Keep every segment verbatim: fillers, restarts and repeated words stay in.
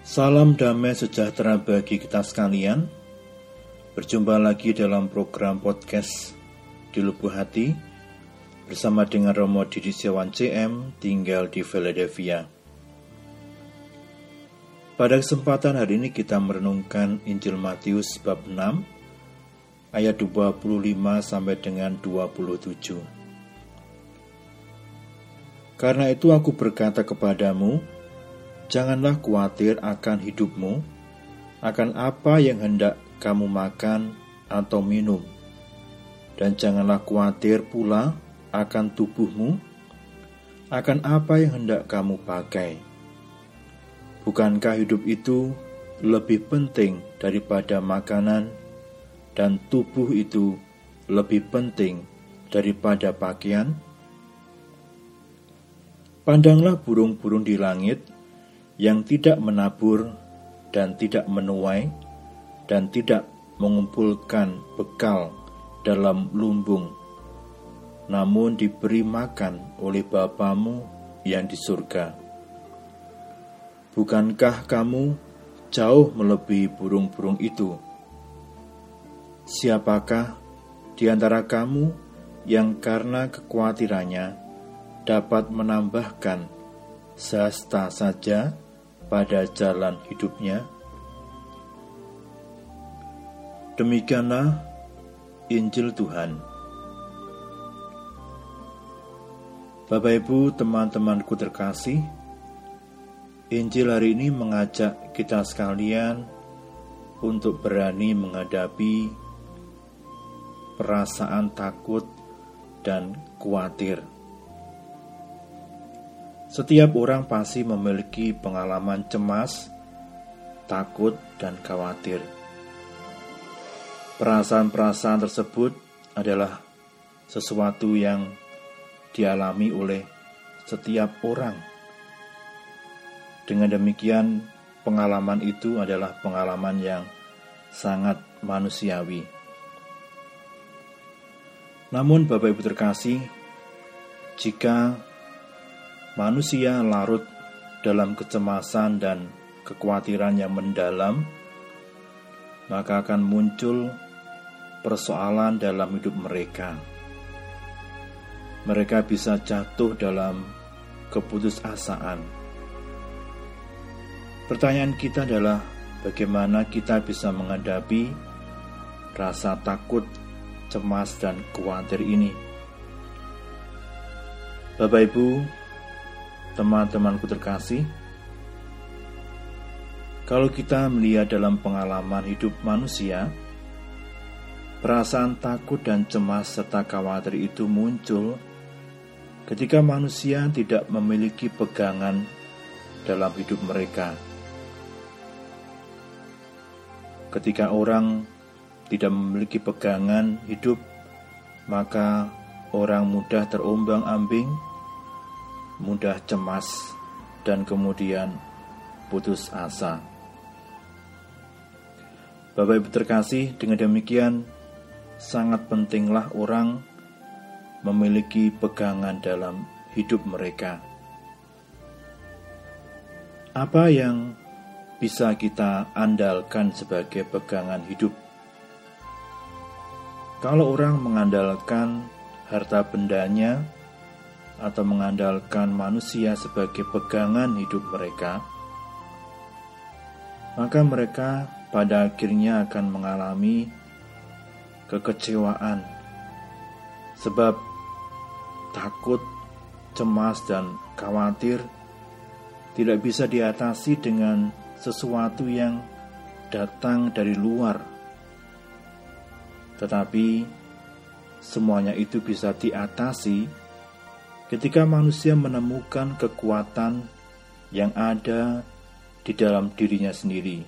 Salam damai sejahtera bagi kita sekalian. Berjumpa lagi dalam program podcast Di Lubuk Hati bersama dengan Romo Didi Setiawan C M, tinggal di Philadelphia. Pada kesempatan hari ini kita merenungkan Injil Matius bab enam ayat dua puluh lima sampai dengan dua puluh tujuh. Karena itu aku berkata kepadamu, janganlah khawatir akan hidupmu, akan apa yang hendak kamu makan atau minum, dan janganlah khawatir pula akan tubuhmu, akan apa yang hendak kamu pakai. Bukankah hidup itu lebih penting daripada makanan, dan tubuh itu lebih penting daripada pakaian? Pandanglah burung-burung di langit yang tidak menabur dan tidak menuai dan tidak mengumpulkan bekal dalam lumbung, namun diberi makan oleh Bapamu yang di surga. Bukankah kamu jauh melebihi burung-burung itu? Siapakah di antara kamu yang karena kekhawatirannya dapat menambahkan sehasta saja pada jalan hidupnya? Demikianlah Injil Tuhan. Bapak Ibu, teman-temanku terkasih, Injil hari ini mengajak kita sekalian untuk berani menghadapi perasaan takut dan khawatir. Setiap orang pasti memiliki pengalaman cemas, takut, dan khawatir. Perasaan-perasaan tersebut adalah sesuatu yang dialami oleh setiap orang. Dengan demikian, pengalaman itu adalah pengalaman yang sangat manusiawi. Namun, Bapak Ibu terkasih, jika manusia larut dalam kecemasan dan kekhawatiran yang mendalam, maka akan muncul persoalan dalam hidup mereka. Mereka bisa jatuh dalam keputusasaan. Pertanyaan kita adalah, bagaimana kita bisa menghadapi rasa takut, cemas, dan khawatir ini? Bapak Ibu, teman-temanku terkasih, kalau kita melihat dalam pengalaman hidup manusia, perasaan takut dan cemas serta khawatir itu muncul ketika manusia tidak memiliki pegangan dalam hidup mereka. Ketika orang tidak memiliki pegangan hidup, maka orang mudah terombang-ambing, mudah cemas, dan kemudian putus asa. Bapak Ibu terkasih, dengan demikian sangat pentinglah orang memiliki pegangan dalam hidup mereka. Apa yang bisa kita andalkan sebagai pegangan hidup? Kalau orang mengandalkan harta bendanya atau mengandalkan manusia sebagai pegangan hidup mereka, maka mereka pada akhirnya akan mengalami kekecewaan, sebab takut, cemas, dan khawatir tidak bisa diatasi dengan sesuatu yang datang dari luar, tetapi semuanya itu bisa diatasi ketika manusia menemukan kekuatan yang ada di dalam dirinya sendiri.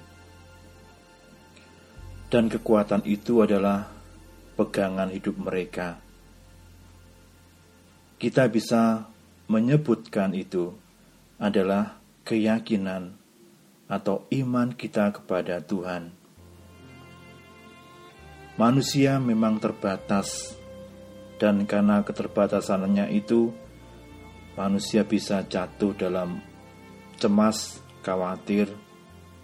Dan kekuatan itu adalah pegangan hidup mereka. Kita bisa menyebutkan itu adalah keyakinan atau iman kita kepada Tuhan. Manusia memang terbatas, dan karena keterbatasannya itu, manusia bisa jatuh dalam cemas, khawatir,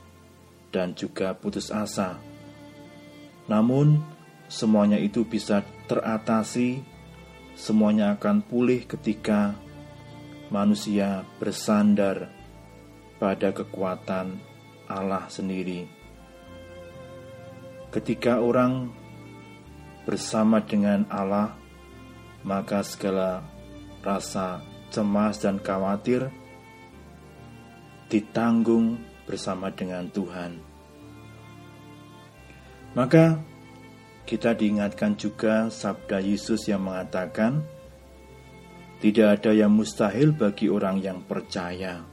dan juga putus asa. Namun, semuanya itu bisa teratasi, semuanya akan pulih ketika manusia bersandar pada kekuatan Allah sendiri. Ketika orang bersama dengan Allah, maka segala rasa cemas dan khawatir ditanggung bersama dengan Tuhan. Maka kita diingatkan juga sabda Yesus yang mengatakan, tidak ada yang mustahil bagi orang yang percaya.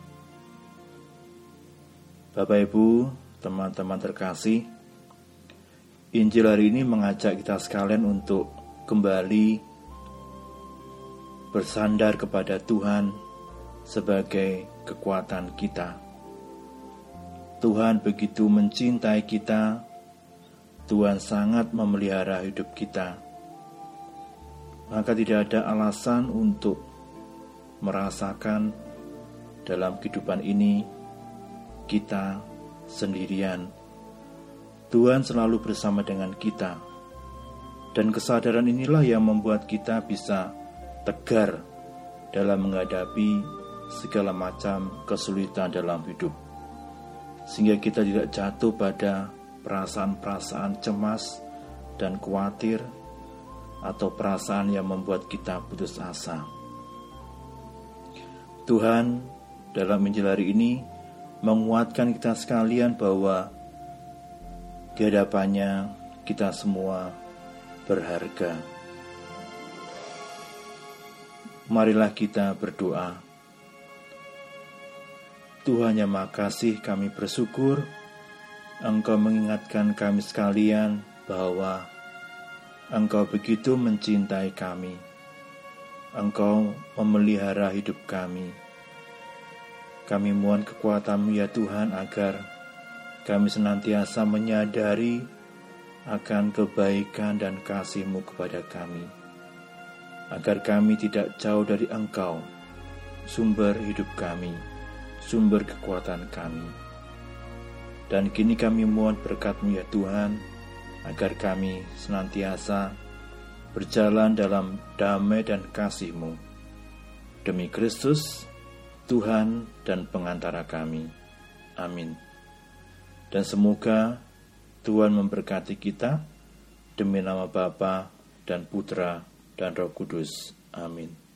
Bapak Ibu, teman-teman terkasih, Injil hari ini mengajak kita sekalian untuk kembali bersandar kepada Tuhan sebagai kekuatan kita. Tuhan begitu mencintai kita, Tuhan sangat memelihara hidup kita. Maka tidak ada alasan untuk merasakan dalam kehidupan ini kita sendirian. Tuhan selalu bersama dengan kita. Dan kesadaran inilah yang membuat kita bisa tegar dalam menghadapi segala macam kesulitan dalam hidup. Sehingga kita tidak jatuh pada perasaan-perasaan cemas dan khawatir, atau perasaan yang membuat kita putus asa. Tuhan dalam Injil hari ini menguatkan kita sekalian bahwa di hadapannya kita semua berharga. Marilah kita berdoa. Tuhan yang Maha Kasih, kami bersyukur Engkau mengingatkan kami sekalian bahwa Engkau begitu mencintai kami. Engkau memelihara hidup kami. Kami mohon kekuatan-Mu ya Tuhan, agar kami senantiasa menyadari akan kebaikan dan kasih-Mu kepada kami, agar kami tidak jauh dari Engkau, sumber hidup kami, sumber kekuatan kami. Dan kini kami mohon berkat-Mu ya Tuhan, agar kami senantiasa berjalan dalam damai dan kasih-Mu. Demi Kristus, Tuhan dan pengantara kami. Amin. Dan semoga Tuhan memberkati kita, demi nama Bapa dan Putra dan Roh Kudus. Amin.